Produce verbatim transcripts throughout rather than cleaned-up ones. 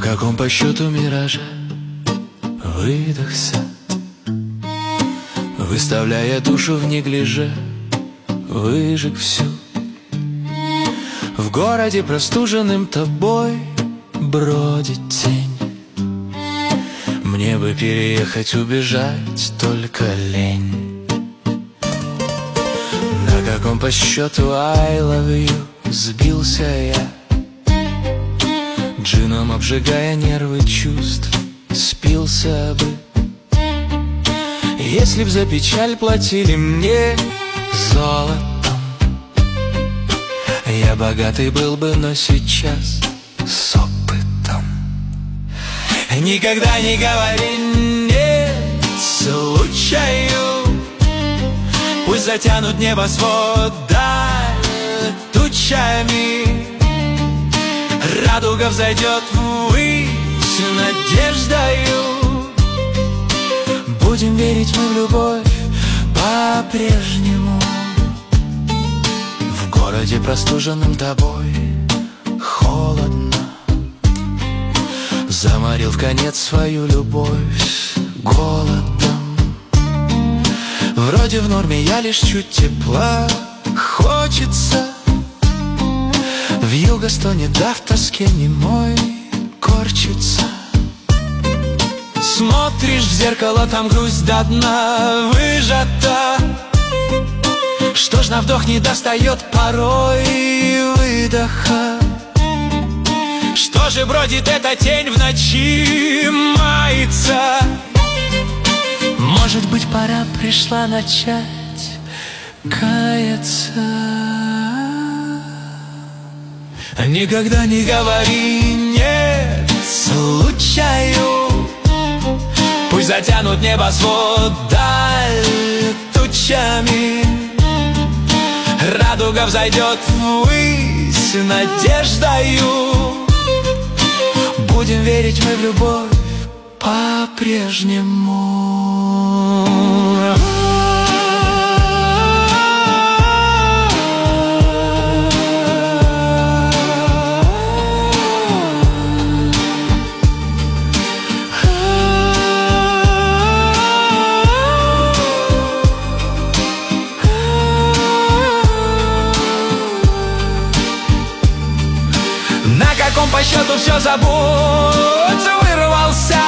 каком по счету мираже выдохся, выставляя душу в неглиже, выжег всю. В городе, простуженным тобой, бродит тень. Мне бы переехать, убежать, только лень. На каком по счету I love you сбился я, джином обжигая нервы чувств, спился бы. Если б за печаль платили мне золотом, я богатый был бы, но сейчас с опытом. Никогда не говори нет случаю, пусть затянут небосвод даль тучами. Радуга взойдет ввысь надеждою. Будем верить мы в любовь по-прежнему. В городе, простуженным тобой, холодно. Заморил в конец свою любовь голодом. Вроде в норме, я лишь чуть тепла хочется. Вьюга стонет, да в тоске немой корчится. Смотришь в зеркало, там грусть до дна выжата. Что ж на вдох не достает порой выдоха? Что же бродит эта тень в ночи, мается? Может быть, пора пришла начать каяться. Никогда не говори нет случаю, пусть затянут небосвод даль тучами. Радуга взойдет ввысь надеждою. Будем верить мы в любовь по-прежнему. На каком по счету все забудь вырвался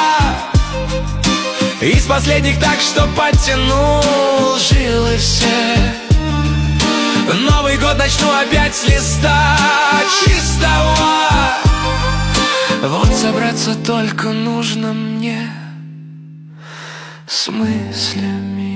из последних, так что подтянул жилы все. Новый год начну опять с листа чистого. Вот собраться только нужно мне с мыслями.